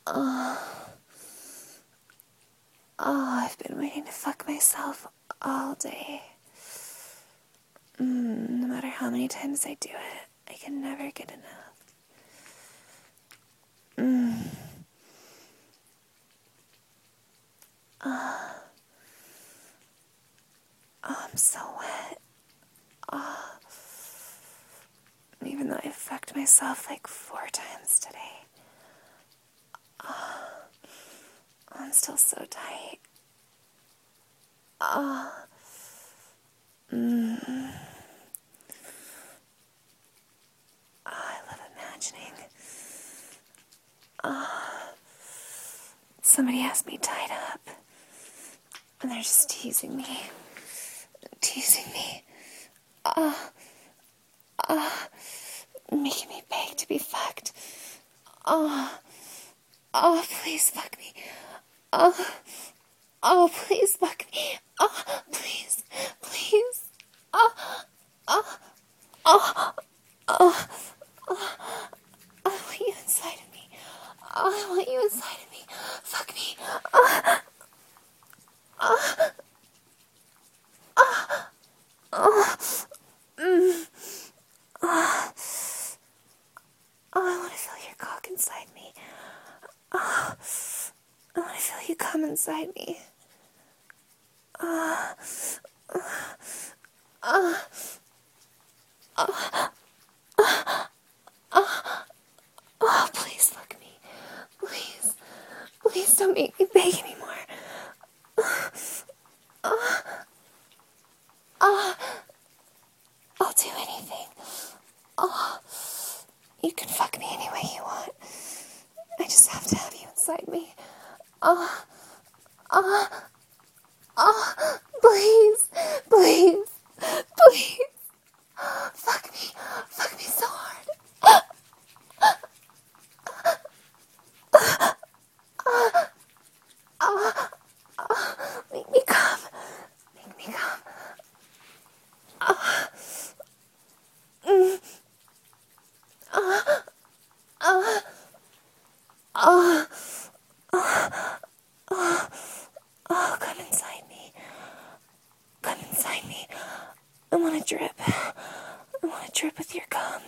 Oh, I've been waiting to fuck myself all day. No matter how many times I do it, I can never get enough. Oh, I'm so wet. Oh, even though I fucked myself like 4 times today. Oh, I'm still so tight. Oh. I love imagining. Somebody has me tied up, and they're just teasing me. Making me beg to be fucked. Oh, please fuck me. Oh, please fuck me. Oh, please. I want you inside of me. I want you inside of me. Fuck me. I want to feel your cock inside me. I want to feel you come inside me. Oh, please fuck me. Please. Please don't make me beg anymore. I'll do anything. You can fuck me any way you want. I just have to have you inside me. Please. Fuck me. Fuck me so hard. Make me come. Oh, come inside me. I want to drip. I want to drip with your cum.